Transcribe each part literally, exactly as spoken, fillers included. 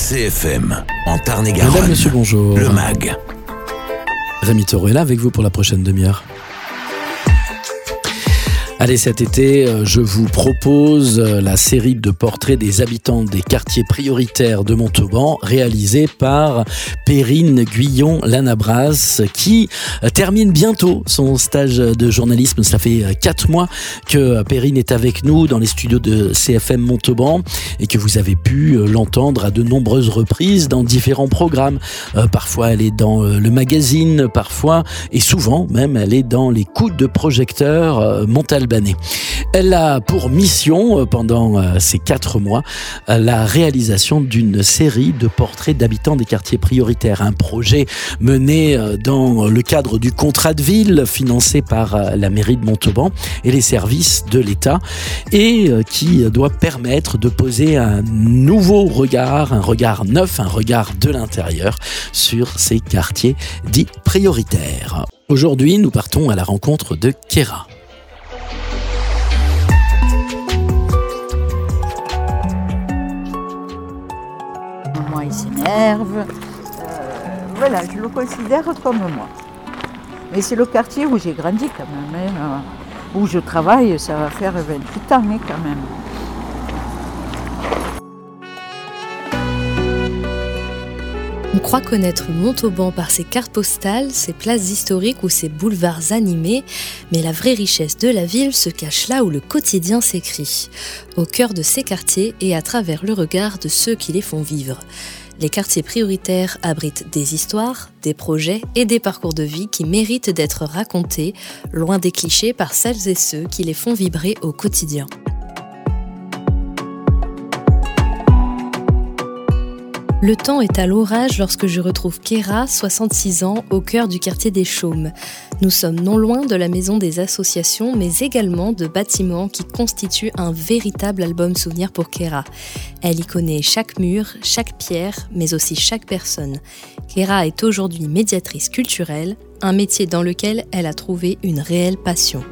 C F M, en Tarn-et-Garonne. Madame, monsieur, bonjour. Le M A G. Rémi Taureau est là avec vous pour la prochaine demi-heure. Allez, cet été, je vous propose la série de portraits des habitants des quartiers prioritaires de Montauban, réalisée par Perrine Guyon-Lanabras, qui termine bientôt son stage de journalisme. Ça fait quatre mois que Perrine est avec nous dans les studios de C F M Montauban et que vous avez pu l'entendre à de nombreuses reprises dans différents programmes. Euh, parfois, elle est dans le magazine, parfois, et souvent même, elle est dans les coups de projecteur euh, Montalban. Elle a pour mission, pendant ces quatre mois, la réalisation d'une série de portraits d'habitants des quartiers prioritaires. Un projet mené dans le cadre du contrat de ville, financé par la mairie de Montauban et les services de l'État, et qui doit permettre de poser un nouveau regard, un regard neuf, un regard de l'intérieur sur ces quartiers dits prioritaires. Aujourd'hui, nous partons à la rencontre de Kéra. Moi, il s'énerve. Euh, voilà, je le considère comme moi. Mais c'est le quartier où j'ai grandi quand même, hein, où je travaille, ça va faire vingt-huit ans hein, quand même. On croit connaître Montauban par ses cartes postales, ses places historiques ou ses boulevards animés, mais la vraie richesse de la ville se cache là où le quotidien s'écrit, au cœur de ces quartiers et à travers le regard de ceux qui les font vivre. Les quartiers prioritaires abritent des histoires, des projets et des parcours de vie qui méritent d'être racontés, loin des clichés par celles et ceux qui les font vibrer au quotidien. Le temps est à l'orage lorsque je retrouve Kéra, soixante-six ans, au cœur du quartier des Chaumes. Nous sommes non loin de la maison des associations, mais également de bâtiments qui constituent un véritable album souvenir pour Kéra. Elle y connaît chaque mur, chaque pierre, mais aussi chaque personne. Kéra est aujourd'hui médiatrice culturelle, un métier dans lequel elle a trouvé une réelle passion.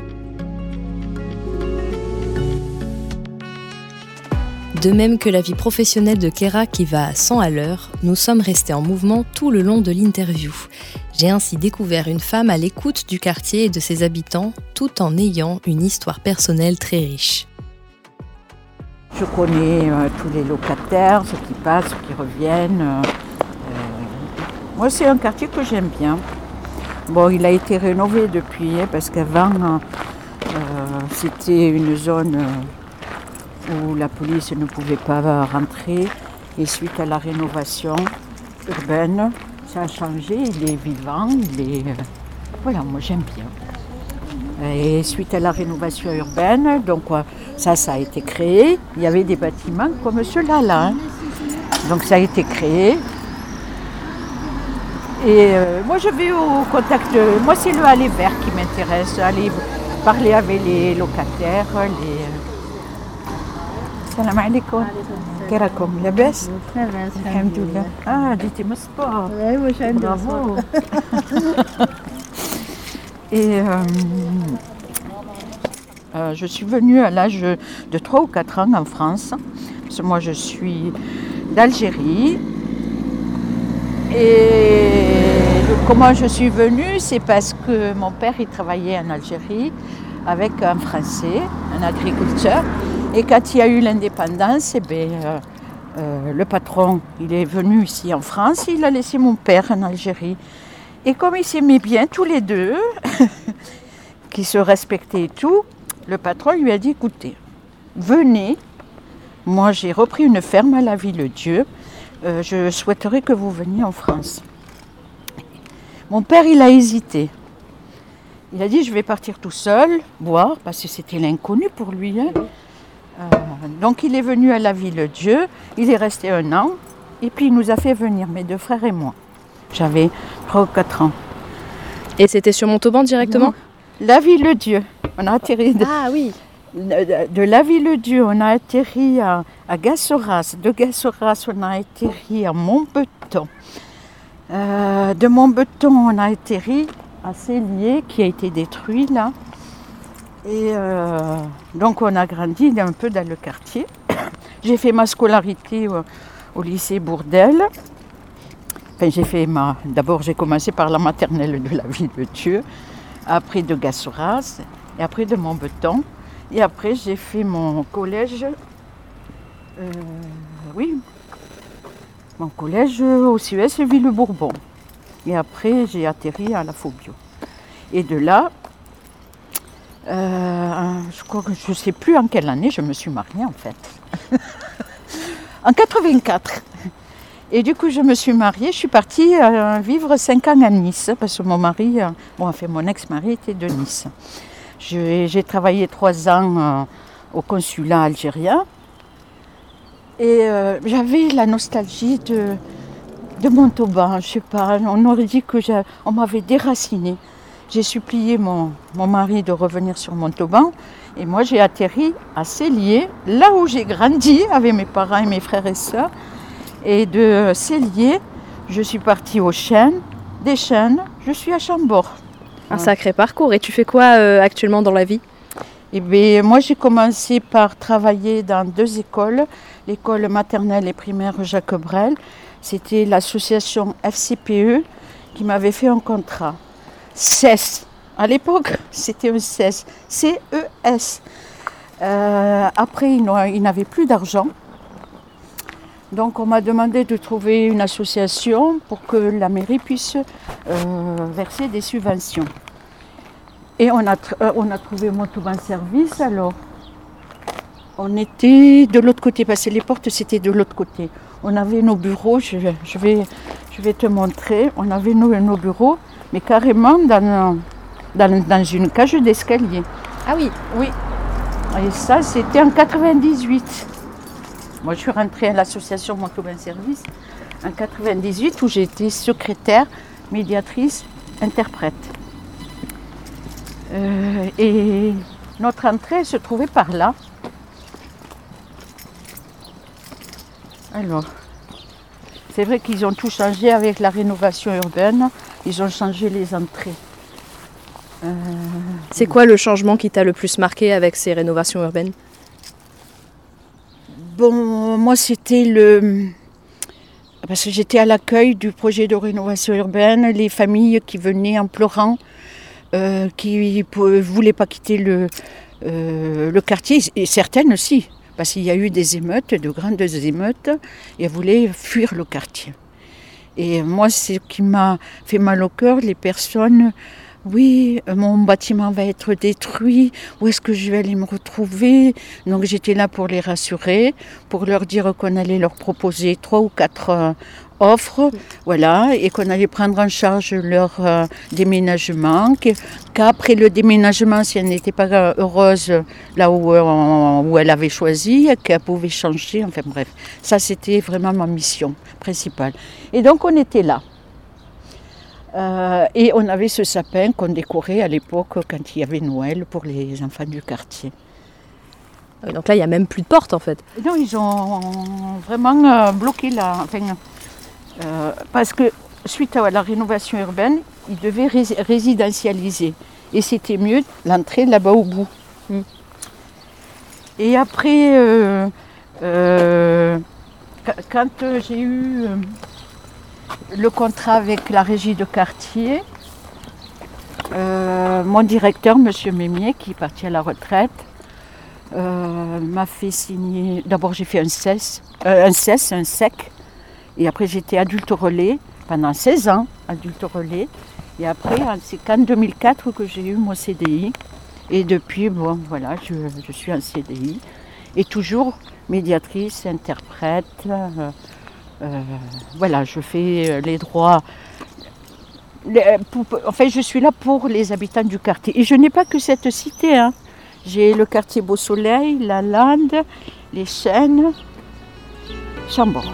De même que la vie professionnelle de Kéra qui va à cent à l'heure, nous sommes restés en mouvement tout le long de l'interview. J'ai ainsi découvert une femme à l'écoute du quartier et de ses habitants, tout en ayant une histoire personnelle très riche. Je connais euh, tous les locataires, ceux qui passent, ceux qui reviennent. Euh, moi, c'est un quartier que j'aime bien. Bon, il a été rénové depuis, hein, parce qu'avant, euh, c'était une zone... Euh, où la police ne pouvait pas rentrer. Et suite à la rénovation urbaine, ça a changé, il est vivant, il est... Voilà, moi j'aime bien. Et suite à la rénovation urbaine, donc ça, ça a été créé. Il y avait des bâtiments comme ceux-là, là. Hein. Donc ça a été créé. Et euh, moi je vais au contact, de... moi c'est le aller vert qui m'intéresse, aller parler avec les locataires, les... السلام عليكم كيراكم لاباس الحمد لله اه جيتي من السبور ايوا واش عندك برافو et euh, euh, je suis venue à l'âge de trois ou quatre ans en France parce que moi je suis d'Algérie et comment je suis venue c'est parce que mon père il travaillait en Algérie avec un Français, un agriculteur. Et quand il y a eu l'indépendance, eh bien, euh, euh, le patron il est venu ici en France, il a laissé mon père en Algérie. Et comme ils s'aimaient bien tous les deux, qui se respectaient et tout, le patron lui a dit, écoutez, venez, moi j'ai repris une ferme à la Ville-Dieu, euh, je souhaiterais que vous veniez en France. Mon père il a hésité. Il a dit, je vais partir tout seul, boire, parce que c'était l'inconnu pour lui. Hein. Euh, donc il est venu à la Ville-Dieu, il est resté un an, et puis il nous a fait venir, mes deux frères et moi. J'avais trois ou quatre ans. Et c'était sur Montauban directement ? La Ville-Dieu, on a atterri de, ah, oui. de, de la Ville-Dieu, on a atterri à, à Gassoras, de Gassoras on a atterri à Montbeton. Euh, de Montbeton on a atterri à Célier qui a été détruit là. Et euh, donc on a grandi un peu dans le quartier. J'ai fait ma scolarité au lycée Bourdelle. Enfin, j'ai fait ma... D'abord, j'ai commencé par la maternelle de la Ville de Thieu, après de Gassoras, et après de Montbeton. Et après, j'ai fait mon collège, euh, oui, mon collège au C E S Ville-Bourbon. Et après, j'ai atterri à la Phobio. Et de là, euh, je crois que je ne sais plus en quelle année je me suis mariée en fait. En quatre-vingt-quatre. Et du coup, je me suis mariée, je suis partie euh, vivre cinq ans à Nice, parce que mon mari, euh, bon, enfin mon ex-mari était de Nice. Je, j'ai travaillé trois ans euh, au consulat algérien et euh, j'avais la nostalgie de, de Montauban, je sais pas, on aurait dit qu'on m'avait déracinée. J'ai supplié mon, mon mari de revenir sur Montauban et moi j'ai atterri à Célier, là où j'ai grandi avec mes parents et mes frères et sœurs. Et de Célier, je suis partie aux Chênes, des Chênes, je suis à Chambord. Un sacré parcours. Et tu fais quoi euh, actuellement dans la vie ? Eh bien, moi, j'ai commencé par travailler dans deux écoles, l'école maternelle et primaire Jacques Brel. C'était l'association F C P E qui m'avait fait un contrat. C E S. À l'époque, c'était un C E S. C E S. Euh, après, ils n'avaient plus d'argent. Donc on m'a demandé de trouver une association pour que la mairie puisse euh, verser des subventions. Et on a, euh, on a trouvé Montauban Service alors. On était de l'autre côté, parce que les portes c'était de l'autre côté. On avait nos bureaux, je, je, vais, je vais te montrer, on avait nos, nos bureaux, mais carrément dans, dans, dans une cage d'escalier. Ah oui. Oui. Et ça c'était en quatre-vingt-dix-huit. Moi, je suis rentrée à l'association Montauban Service en quatre-vingt-dix-huit où j'ai été secrétaire, médiatrice, interprète. Euh, et notre entrée se trouvait par là. Alors, c'est vrai qu'ils ont tout changé avec la rénovation urbaine. Ils ont changé les entrées. Euh, c'est quoi le changement qui t'a le plus marqué avec ces rénovations urbaines ? Bon, moi c'était le... Parce que j'étais à l'accueil du projet de rénovation urbaine, les familles qui venaient en pleurant, euh, qui ne voulaient pas quitter le, euh, le quartier, et certaines aussi, parce qu'il y a eu des émeutes, de grandes émeutes, et elles voulaient fuir le quartier. Et moi, c'est ce qui m'a fait mal au cœur, les personnes... Oui, mon bâtiment va être détruit, où est-ce que je vais aller me retrouver ? Donc j'étais là pour les rassurer, pour leur dire qu'on allait leur proposer trois ou quatre euh, offres, voilà, et qu'on allait prendre en charge leur euh, déménagement, qu'après le déménagement, si elle n'était pas heureuse là où, euh, où elle avait choisi, qu'elle pouvait changer, enfin bref. Ça, c'était vraiment ma mission principale. Et donc on était là. Euh, et on avait ce sapin qu'on décorait à l'époque quand il y avait Noël pour les enfants du quartier. Donc là, il n'y a même plus de porte en fait. Non, ils ont vraiment euh, bloqué la... Enfin, euh, parce que suite à la rénovation urbaine, ils devaient rés- résidentialiser. Et c'était mieux l'entrée là-bas au bout. Mm. Et après, euh, euh, quand j'ai eu... Euh, le contrat avec la régie de quartier, euh, mon directeur, M. Mémier, qui est parti à la retraite, euh, m'a fait signer. D'abord, j'ai fait un C E S, euh, un C E S, un S E C, et après j'étais adulte relais pendant seize ans, adulte relais. Et après, c'est qu'en deux mille quatre que j'ai eu mon C D I. Et depuis, bon, voilà, je, je suis en C D I. Et toujours médiatrice, interprète. Euh, Euh, voilà, je fais les droits. Les, pour, enfin, je suis là pour les habitants du quartier. Et je n'ai pas que cette cité. Hein. J'ai le quartier Beau Soleil, la Lande, les Chênes, Chambord.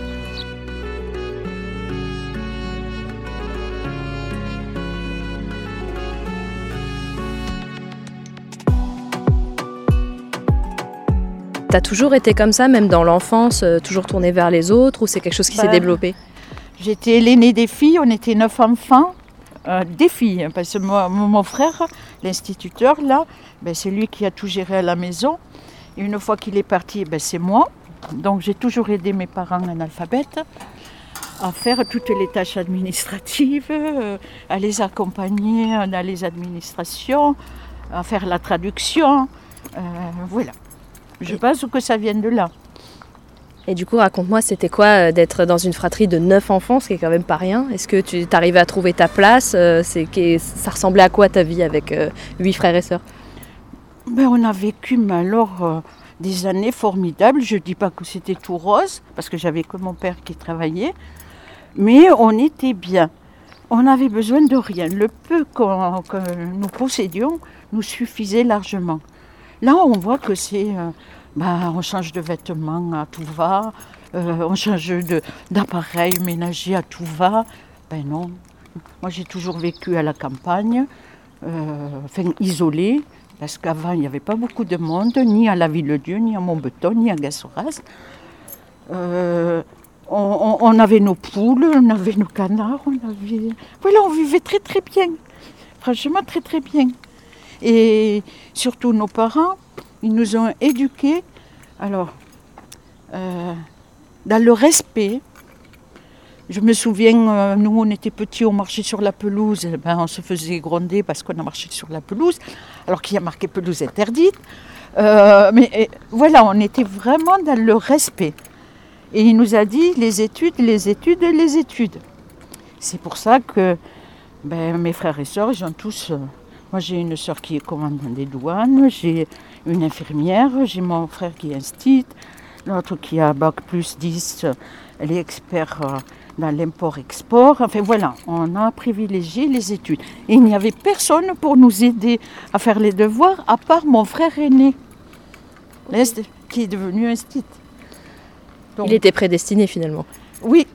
T'as toujours été comme ça, même dans l'enfance, euh, toujours tournée vers les autres, ou c'est quelque chose qui ben, s'est développé ? J'étais l'aînée des filles, on était neuf enfants, euh, des filles, parce que moi, mon frère, l'instituteur, là, ben, c'est lui qui a tout géré à la maison. Et une fois qu'il est parti, ben, c'est moi. Donc j'ai toujours aidé mes parents analphabètes à faire toutes les tâches administratives, euh, à les accompagner dans les administrations, à faire la traduction. Euh, voilà. Je pense que ça vient de là. Et du coup, raconte-moi, c'était quoi d'être dans une fratrie de neuf enfants, ce qui est quand même pas rien. Est-ce que tu arrivais à trouver ta place? C'est, ça ressemblait à quoi ta vie avec euh, huit frères et sœurs? Ben, on a vécu, mais alors, euh, des années formidables. Je ne dis pas que c'était tout rose, parce que j'avais que mon père qui travaillait. Mais on était bien. On n'avait besoin de rien. Le peu qu'on, que nous possédions nous suffisait largement. Là, on voit que c'est... Euh, ben, on change de vêtements à tout va. Euh, on change de, d'appareil ménager à tout va. Ben non. Moi, j'ai toujours vécu à la campagne, euh, enfin isolée. Parce qu'avant, il n'y avait pas beaucoup de monde, ni à la Ville-Dieu, ni à Montbeton, ni à Gassoras. Euh, on, on, on avait nos poules, on avait nos canards, on avait... Voilà, on vivait très très bien. Franchement, très très bien. Et surtout nos parents, ils nous ont éduqués, alors, euh, dans le respect. Je me souviens, euh, nous on était petits, on marchait sur la pelouse, ben, on se faisait gronder parce qu'on a marché sur la pelouse, alors qu'il y a marqué pelouse interdite. Euh, mais et, voilà, on était vraiment dans le respect. Et il nous a dit les études, les études, les études. C'est pour ça que ben, mes frères et sœurs, ils ont tous... Euh, moi j'ai une sœur qui est commandant des douanes, j'ai une infirmière, j'ai mon frère qui est instit, l'autre qui a bac plus dix, elle est expert... Euh, dans l'import-export. Enfin voilà, on a privilégié les études. Et il n'y avait personne pour nous aider à faire les devoirs, à part mon frère aîné, qui est devenu instit. Donc, il était prédestiné finalement. Oui,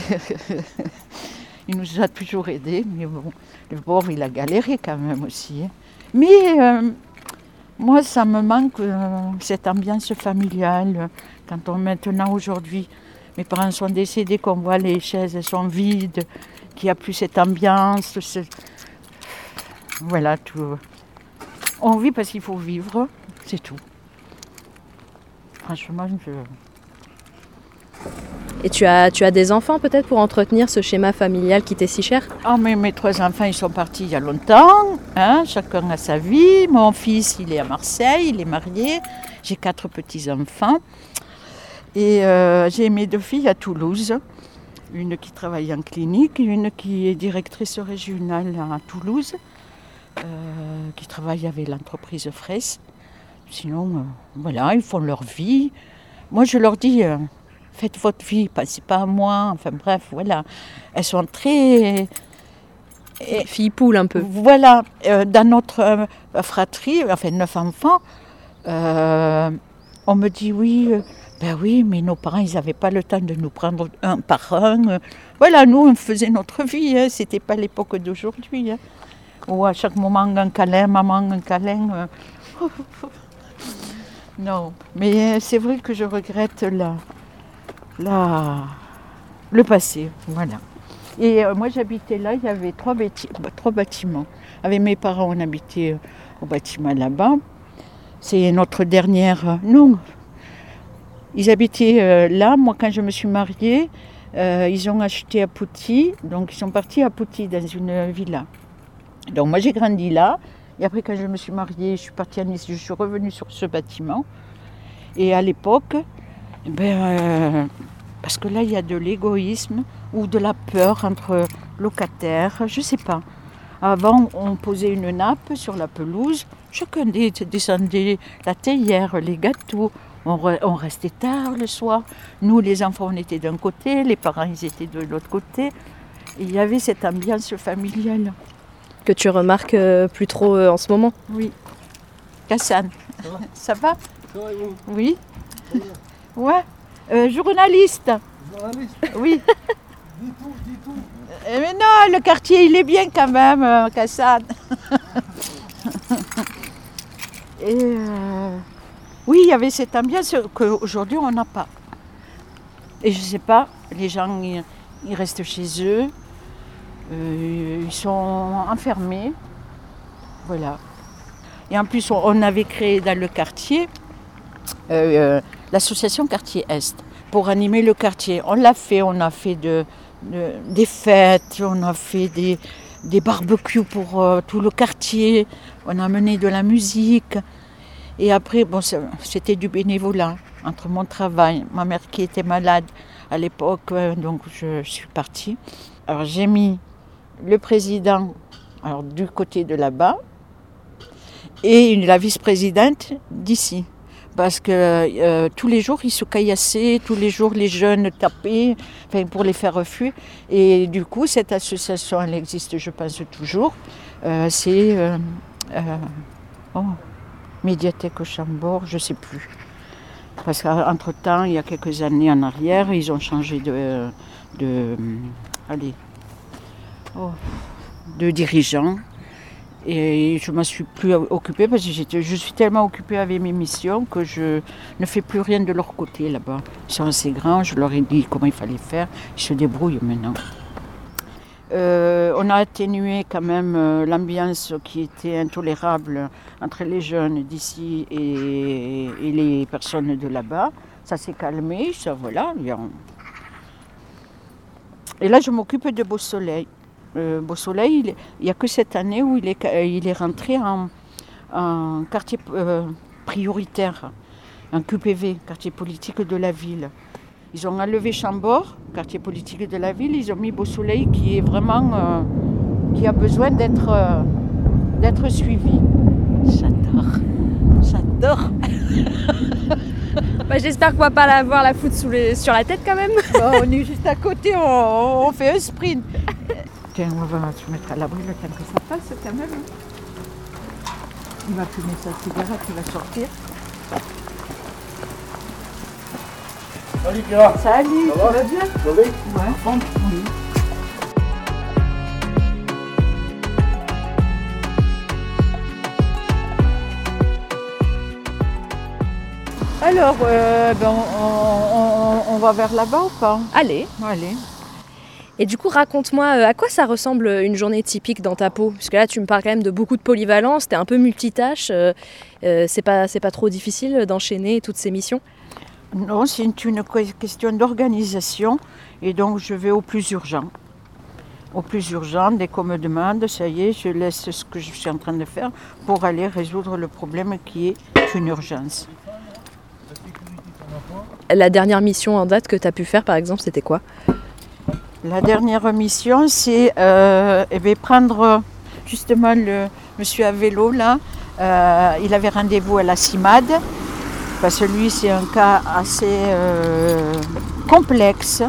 il nous a toujours aidés, mais bon, le pauvre, il a galéré quand même aussi. Hein. Mais euh, moi, ça me manque euh, cette ambiance familiale, quand on maintenant aujourd'hui... Mes parents sont décédés, qu'on voit les chaises elles sont vides, qu'il n'y a plus cette ambiance. Ce... Voilà, tout. On vit parce qu'il faut vivre, c'est tout. Franchement, je... Et tu as, tu as des enfants peut-être pour entretenir ce schéma familial qui t'est si cher? Ah, mais mes trois enfants, ils sont partis il y a longtemps. Hein, chacun a sa vie. Mon fils, il est à Marseille, il est marié. J'ai quatre petits-enfants. Et euh, j'ai mes deux filles à Toulouse, une qui travaille en clinique, une qui est directrice régionale à Toulouse, euh, qui travaille avec l'entreprise Fraisse. Sinon, euh, voilà, ils font leur vie. Moi, je leur dis, euh, faites votre vie, pensez pas à moi. Enfin bref, voilà. Elles sont très... Filles poules un peu. Voilà, euh, dans notre euh, fratrie, enfin neuf enfants, euh, on me dit oui... Euh, Ben oui, mais nos parents, ils n'avaient pas le temps de nous prendre un par un. Voilà, nous, on faisait notre vie. Hein. Ce n'était pas l'époque d'aujourd'hui. Hein. Où à chaque moment, un câlin, maman, un câlin. Non, mais c'est vrai que je regrette la, la, le passé. Voilà. Et euh, moi, j'habitais là, il y avait trois, bâti- trois bâtiments. Avec mes parents, on habitait au bâtiment là-bas. C'est notre dernière... Non. Ils habitaient euh, là, moi quand je me suis mariée, euh, ils ont acheté à Pouty, donc ils sont partis à Pouty dans une villa. Donc moi j'ai grandi là, et après quand je me suis mariée, je suis partie à Nice, je suis revenue sur ce bâtiment. Et à l'époque, ben, euh, parce que là il y a de l'égoïsme ou de la peur entre locataires, je ne sais pas. Avant on posait une nappe sur la pelouse, chacun descendait la théière, les gâteaux. On, re, on restait tard le soir. Nous, les enfants, on était d'un côté, les parents, ils étaient de l'autre côté. Et il y avait cette ambiance familiale. Que tu remarques euh, plus trop euh, en ce moment? Oui. Cassane, ça va? Ça va? Ça va et vous? Oui. Ouais. Euh, journaliste. Journaliste? Oui. Dis tout, dis tout. Euh, mais non, le quartier, il est bien quand même, euh, Cassane. Et... Euh... Oui, il y avait cette ambiance qu'aujourd'hui on n'a pas. Et je ne sais pas, les gens ils, ils restent chez eux, euh, ils sont enfermés, voilà. Et en plus on, on avait créé dans le quartier euh, l'association Quartier Est, pour animer le quartier. On l'a fait, on a fait de, de, des fêtes, on a fait des, des barbecues pour euh, tout le quartier, on a mené de la musique. Et après, bon, c'était du bénévolat, entre mon travail, ma mère qui était malade à l'époque, euh, donc je, je suis partie. Alors j'ai mis le président alors, du côté de là-bas et la vice-présidente d'ici. Parce que euh, tous les jours, ils se caillassaient, tous les jours, les jeunes tapaient enfin, pour les faire fuir. Et du coup, cette association, elle existe, je pense, toujours. Euh, c'est euh, euh, oh, Médiathèque au Chambord, je ne sais plus. Parce qu'entre-temps, il y a quelques années en arrière, ils ont changé de, de, allez, oh, de dirigeant. Et je ne m'en suis plus occupée parce que j'étais, je suis tellement occupée avec mes missions que je ne fais plus rien de leur côté là-bas. Ils sont assez grands, je leur ai dit comment il fallait faire, ils se débrouillent maintenant. Euh, on a atténué quand même euh, l'ambiance qui était intolérable entre les jeunes d'ici et, et les personnes de là-bas. Ça s'est calmé, ça voilà. Et là, je m'occupe de Beau Soleil. Euh, Beau Soleil, il n'y a que cette année où il est, il est rentré en, en quartier euh, prioritaire, en Q P V, quartier politique de la ville. Ils ont enlevé Chambord, quartier politique de la ville, ils ont mis Beau Soleil qui est vraiment, euh, qui a besoin d'être, euh, d'être suivi. J'adore, j'adore. Bah, j'espère qu'on va pas avoir la foudre sous les, sur la tête quand même. Bon, on est juste à côté, on, on fait un sprint. Tiens, on va se mettre à l'abri le temps que ça passe quand même. Il va fumer sa cigarette, il va sortir. Salut Kira. Salut, ça ça va, va bien? Ça va? Ouais, bon, oui. Alors, euh, ben, on, on, on va vers là-bas ou pas? Allez. Allez. Et du coup, raconte-moi euh, à quoi ça ressemble une journée typique dans ta peau? Parce que là, tu me parles quand même de beaucoup de polyvalence, t'es un peu multitâche. Euh, euh, c'est pas, c'est pas trop difficile d'enchaîner toutes ces missions? Non, c'est une, une question d'organisation et donc je vais au plus urgent. Au plus urgent, dès qu'on me demande, ça y est, je laisse ce que je suis en train de faire pour aller résoudre le problème qui est une urgence. La dernière mission en date que tu as pu faire, par exemple, c'était quoi? La dernière mission, c'est euh, eh bien, prendre justement le monsieur à vélo, là. Euh, il avait rendez-vous à la CIMAD, parce que lui, c'est un cas assez euh, complexe.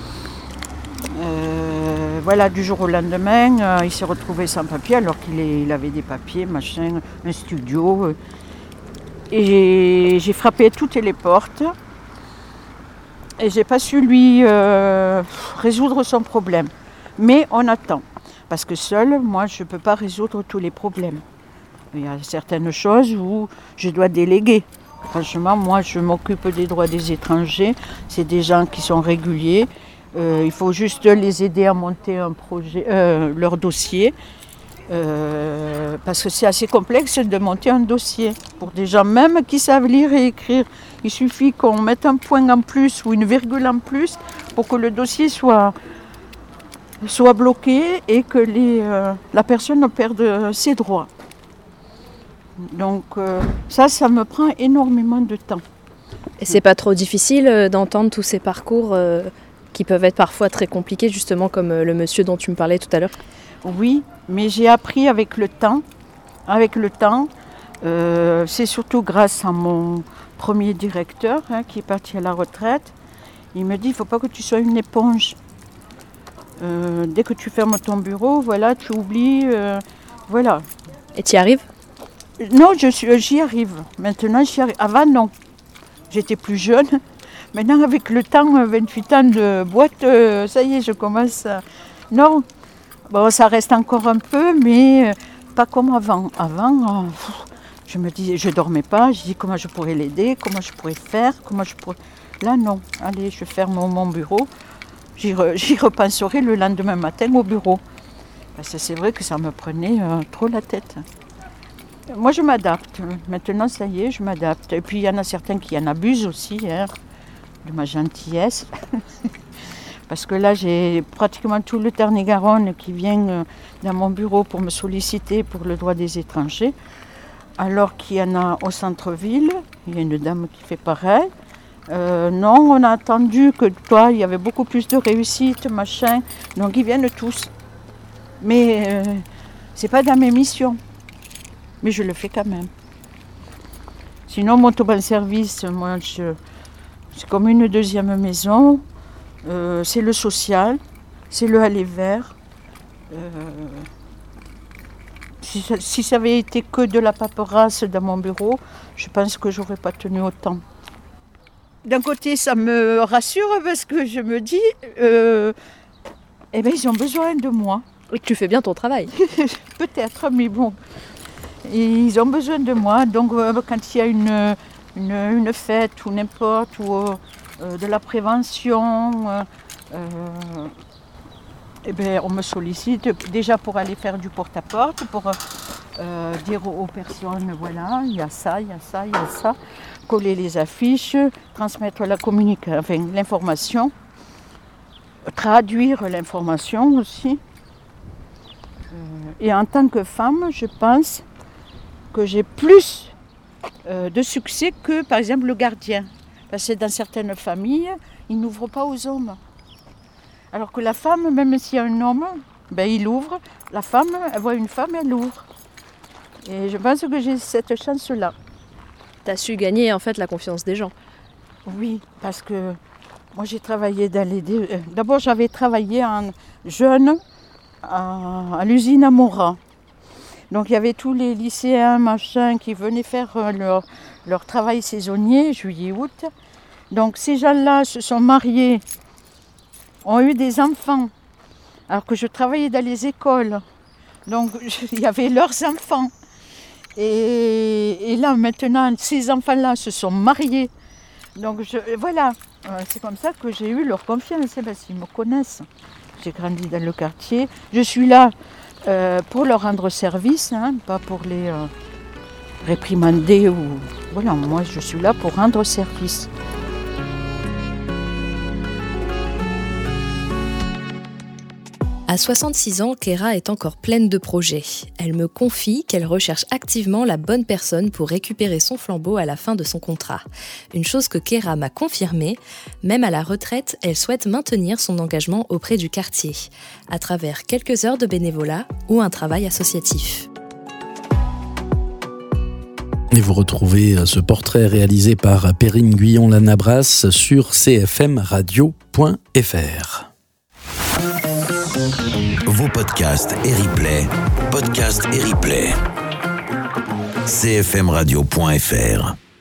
Euh, voilà, du jour au lendemain, euh, il s'est retrouvé sans papier, alors qu'il est, il avait des papiers, machin, un studio. Euh, et j'ai frappé toutes les portes. Et j'ai pas su lui euh, résoudre son problème. Mais on attend. Parce que seule, moi, je ne peux pas résoudre tous les problèmes. Il y a certaines choses où je dois déléguer. Franchement, moi, je m'occupe des droits des étrangers. C'est des gens qui sont réguliers. Euh, il faut juste les aider à monter un projet, euh, leur dossier. Euh, parce que c'est assez complexe de monter un dossier pour des gens même qui savent lire et écrire. Il suffit qu'on mette un point en plus ou une virgule en plus pour que le dossier soit, soit bloqué et que les, euh, la personne perde ses droits. Donc euh, ça, ça me prend énormément de temps. Et c'est pas trop difficile d'entendre tous ces parcours euh, qui peuvent être parfois très compliqués, justement comme le monsieur dont tu me parlais tout à l'heure? Oui, mais j'ai appris avec le temps. Avec le temps, euh, c'est surtout grâce à mon premier directeur hein, qui est parti à la retraite. Il me dit, il ne faut pas que tu sois une éponge. Euh, dès que tu fermes ton bureau, voilà, tu oublies, euh, voilà. Et tu y arrives? Non, je suis, j'y arrive. Maintenant, j'y arrive. Avant, non. J'étais plus jeune. Maintenant, avec le temps, vingt-huit ans de boîte, euh, ça y est, je commence à... Non. Bon, ça reste encore un peu, mais pas comme avant. Avant, euh, je me disais, je ne dormais pas, je dis comment je pourrais l'aider, comment je pourrais faire, comment je pourrais... Là, non. Allez, je ferme mon bureau. J'y, re, j'y repenserai le lendemain matin au bureau. Parce que c'est vrai que ça me prenait euh, trop la tête. Moi, je m'adapte. Maintenant, ça y est, je m'adapte. Et puis, il y en a certains qui en abusent aussi, hein, de ma gentillesse. Parce que là, j'ai pratiquement tout le Tarn-et-Garonne qui vient dans mon bureau pour me solliciter pour le droit des étrangers. Alors qu'il y en a au centre-ville, il y a une dame qui fait pareil. Euh, non, on a attendu que toi, il y avait beaucoup plus de réussite, machin. Donc, ils viennent tous. Mais euh, c'est pas dans mes missions. Mais je le fais quand même. Sinon, Montauban Service, moi, je, c'est comme une deuxième maison. Euh, c'est le social, c'est le aller vers. Euh, si, ça, si ça avait été que de la paperasse dans mon bureau, je pense que j'aurais pas tenu autant. D'un côté, ça me rassure parce que je me dis, euh, eh ben, ils ont besoin de moi. Et que tu fais bien ton travail. Peut-être, mais bon, ils ont besoin de moi. Donc, euh, quand il y a une, une, une fête ou n'importe, ou euh, de la prévention, euh, euh, eh ben, on me sollicite déjà pour aller faire du porte-à-porte, pour euh, dire aux personnes, voilà, il y a ça, il y a ça, il y a ça, coller les affiches, transmettre la communication, enfin, l'information, traduire l'information aussi. Euh, et en tant que femme, je pense que j'ai plus euh, de succès que, par exemple, le gardien. Parce que dans certaines familles, ils n'ouvrent pas aux hommes. Alors que la femme, même s'il y a un homme, ben, il ouvre. La femme, elle voit une femme, elle ouvre. Et je pense que j'ai cette chance-là. Tu as su gagner en fait la confiance des gens. Oui, parce que moi j'ai travaillé dans les... D'abord j'avais travaillé en jeune à, à l'usine à Morat. Donc il y avait tous les lycéens, machin, qui venaient faire leur, leur travail saisonnier, juillet-août. Donc ces gens-là se sont mariés, ont eu des enfants, alors que je travaillais dans les écoles. Donc il y avait leurs enfants. Et, et là maintenant, ces enfants-là se sont mariés. Donc je, voilà, c'est comme ça que j'ai eu leur confiance, parce qu'ils me connaissent. J'ai grandi dans le quartier. Je suis là euh, pour leur rendre service, hein, pas pour les euh, réprimander. Ou... Voilà, moi je suis là pour rendre service. À soixante-six ans, Kéra est encore pleine de projets. Elle me confie qu'elle recherche activement la bonne personne pour récupérer son flambeau à la fin de son contrat. Une chose que Kéra m'a confirmée, même à la retraite, elle souhaite maintenir son engagement auprès du quartier, à travers quelques heures de bénévolat ou un travail associatif. Et vous retrouvez ce portrait réalisé par Perrine Guyon-Lanabras sur c f m radio point f r. Vos podcasts et replays, podcasts et replays. c f m radio point f r